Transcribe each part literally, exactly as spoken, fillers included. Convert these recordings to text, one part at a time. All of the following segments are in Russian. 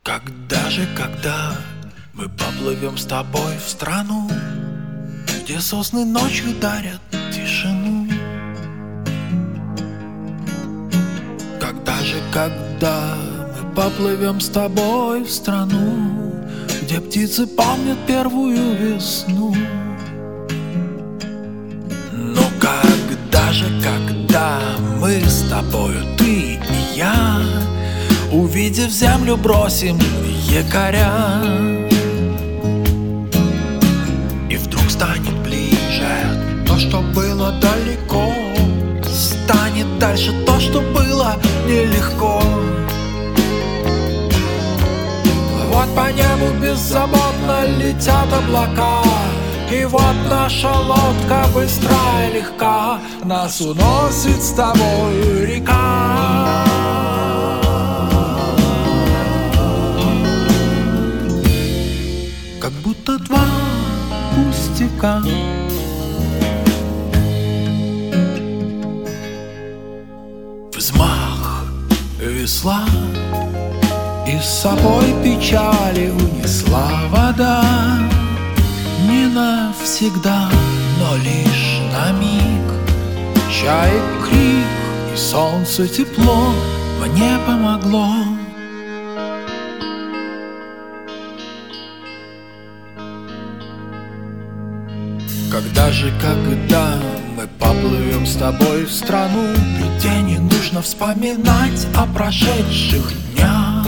Когда же, когда мы поплывем с тобой в страну, где сосны ночью дарят тишину? Когда же, когда мы поплывем с тобой в страну, где птицы помнят первую весну? Ну когда же, когда мы с тобою, ты и я, увидев землю, бросим якоря, и вдруг станет ближе то, что было далеко, станет дальше то, что было нелегко. Вот по небу беззаботно летят облака, и вот наша лодка быстра и легка, нас уносит с тобой река. Как будто два пустяка. Взмах весла, и с собой печали унесла вода. Не навсегда, но лишь на миг. Чаек крик и солнце тепло мне помогло. Когда же, когда мы поплывем с тобой в страну, где не нужно вспоминать о прошедших днях?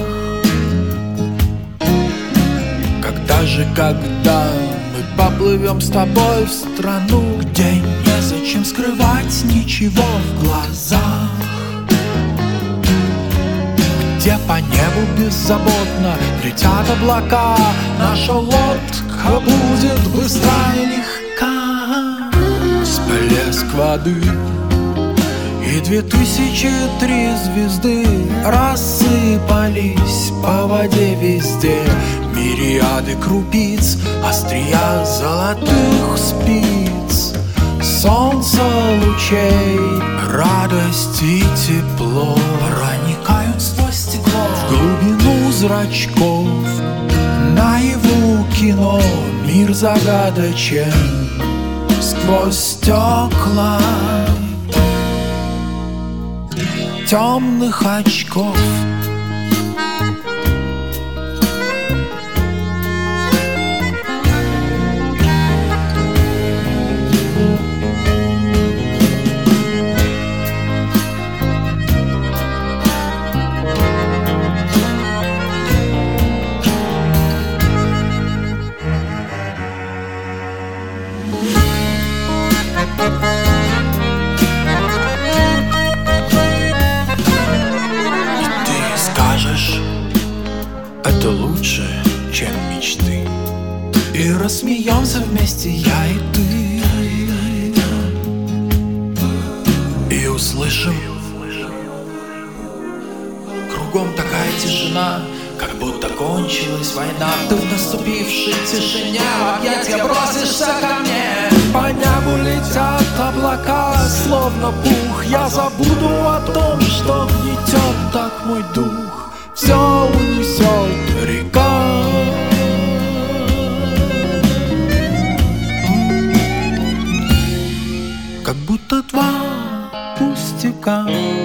Когда же, когда мы поплывем с тобой в страну, где незачем скрывать ничего в глазах, где по небу беззаботно летят облака, наша лодка будет быстра и легка. Всплеск воды и две тысячи три звезды рассыпались по воде везде. Мириады крупиц, острия золотых спиц, солнце лучей, радость и тепло проникают сквозь стекло в глубину зрачков. Наяву кино, мир загадочен сквозь стекла темных очков. Это лучше, чем мечты, и рассмеемся вместе я и ты, и услышим кругом такая тишина, как будто кончилась война. Ты в наступившей тишине в объятия бросишься ко мне. По небу летят облака, словно пух. Я забуду о том, что гнетет так мой дух. Все унесет река. Как будто два пустяка.